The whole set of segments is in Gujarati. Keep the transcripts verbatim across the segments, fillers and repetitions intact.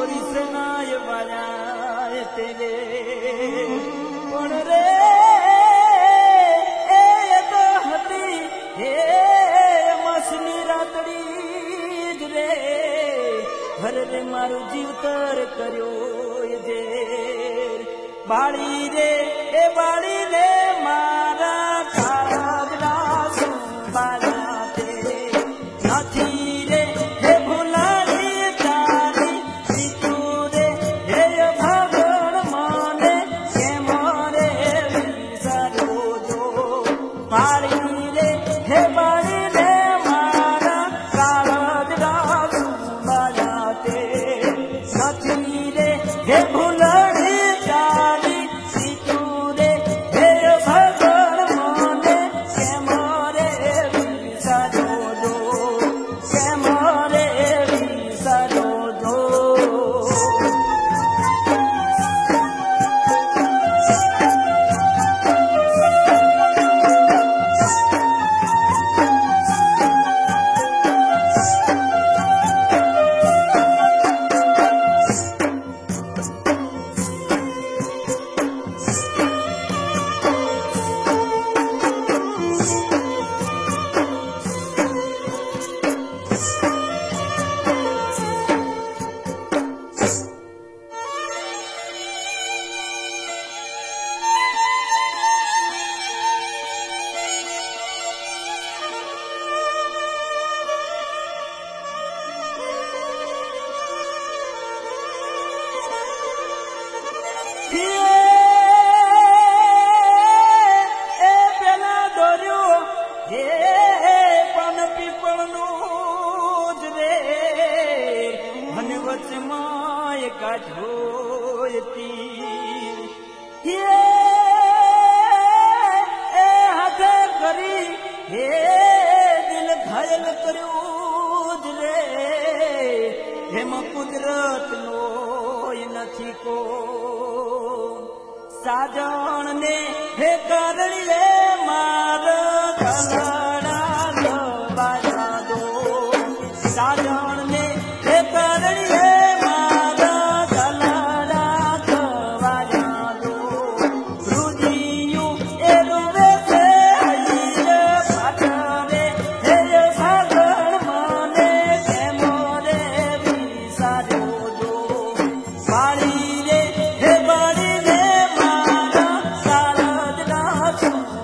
गोरी से नाय बाजाए तेरे पण रे ए तो हती हे मसनी रातड़ी रे हर रे मारू जीवतर कर्यो जे बाड़ी रे ए बाड़ी रे मारा कागरा सुबाला तेरे नाथी रे हे भुलारी तारी सीतू रे हे भगवान माने के मोरे विसारो जो बाड़ी रे हे बाड़ी रे मारा कागरा सुबाला तेरे नाथी रे हे भुलारी कुदरत नो नथी को साजन ने हे करड़िए मार कलड़ा लो बाजा दो साजन ने हे करड़िए मार कलड़ा लो बाजा दो रुदियू ए रोवे से हईरे पाटरे हे सागर माने के मोरे विसारो दो बाड़ी रे हे बाड़ी रे मारा सारद ना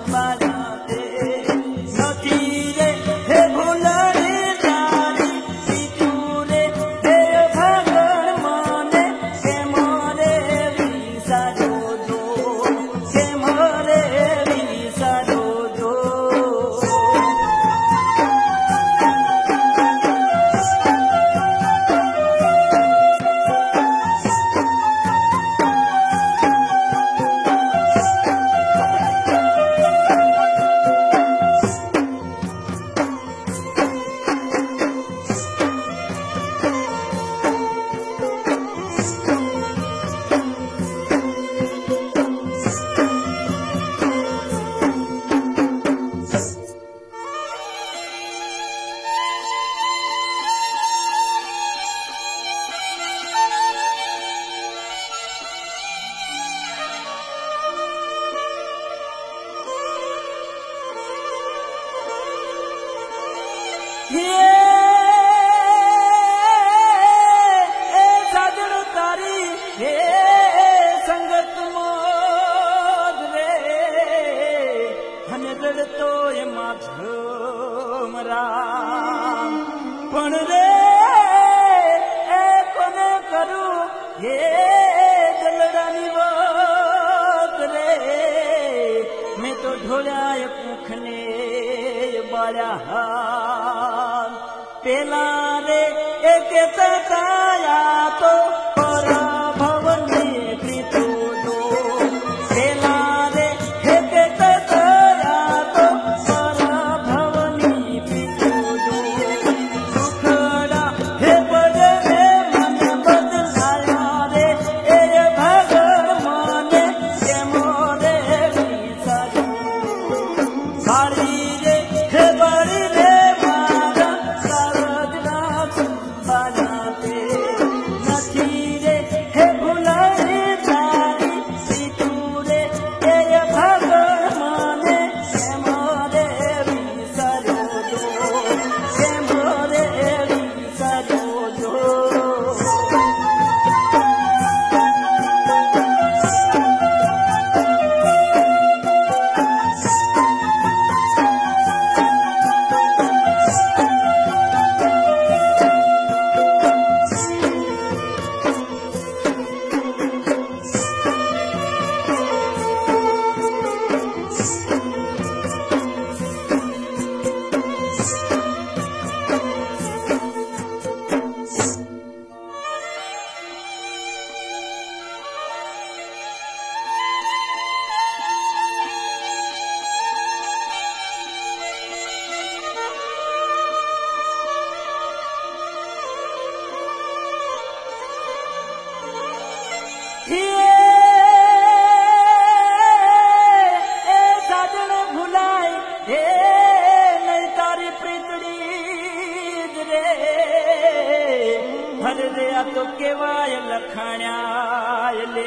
સાજણ ભૂલાય હે નહીં તારી પ્રીતડી જ રે હરે રે આ તો કેવાય લખાણ્યા લે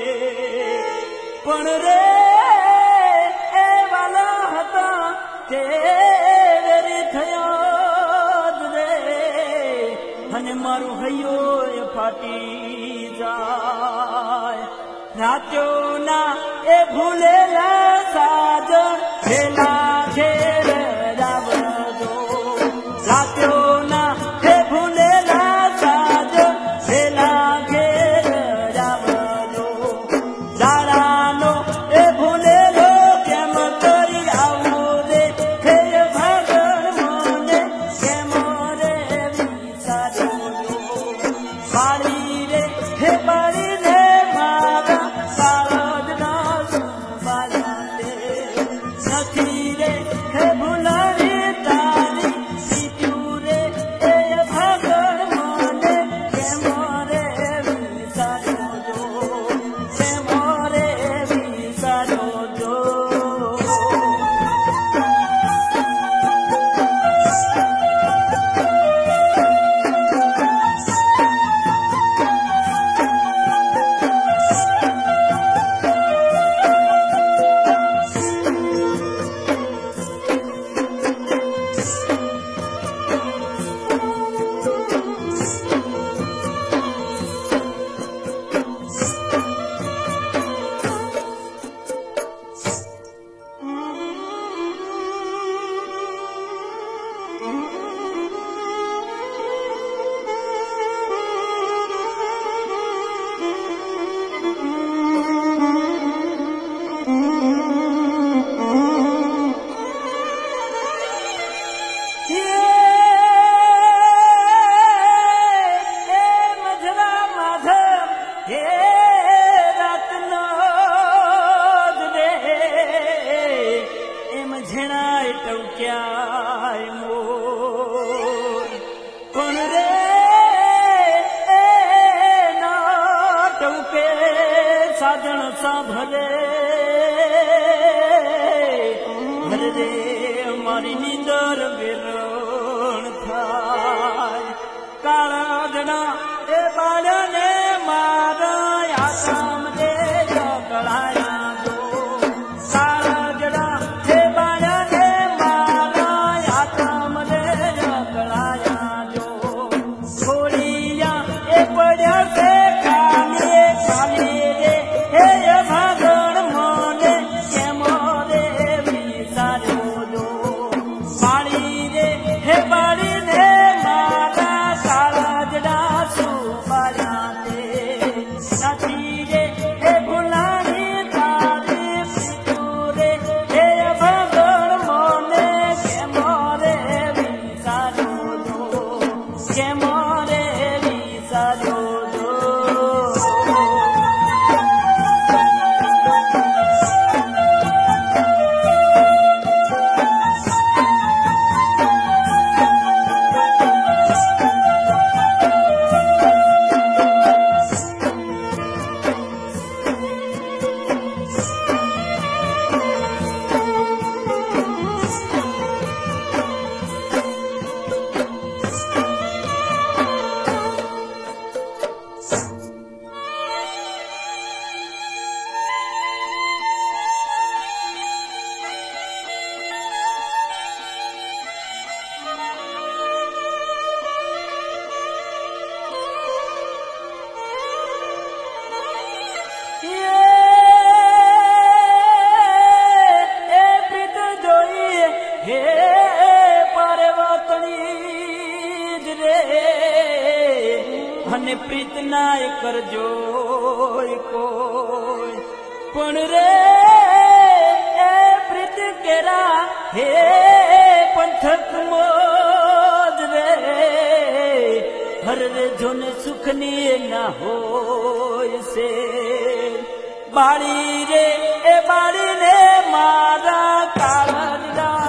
પણ રે એ વાલા હતા તે વેરી થયો જ રે અને મારું હૈયો ફાટી જાય રાત્યો ના એ ભૂલેલા સાજ ભેલા ઘેર રાવજો રાત્યો ના એ ભૂલેલા સાજ ભેલા ઘેર રાવજો દાડાનો એ ભૂલેલો કેમ કરી આવું રે હે ભાગણ મને કેમ રે વિચારજો બાળી રે હે બાળી રે સાજણ સાંભળે હરે રે મારી નીંદર વિરણ થાય કાળા જણા એ બાળને મારા આસામ દે કળાયા દો કાળા જણા એ બાળને મારા આસામ દે કળાયા દો છોડિયા એ પડ્યા છે કાલે કાલે અને પ્રીત નાય કરજો કોઈ પણ રે એ પ્રીત કેરા હે પંથક મોજ રે હર રે જોને સુખની ના હોય છે બાળી રે એ બાળી રે મારા કાળા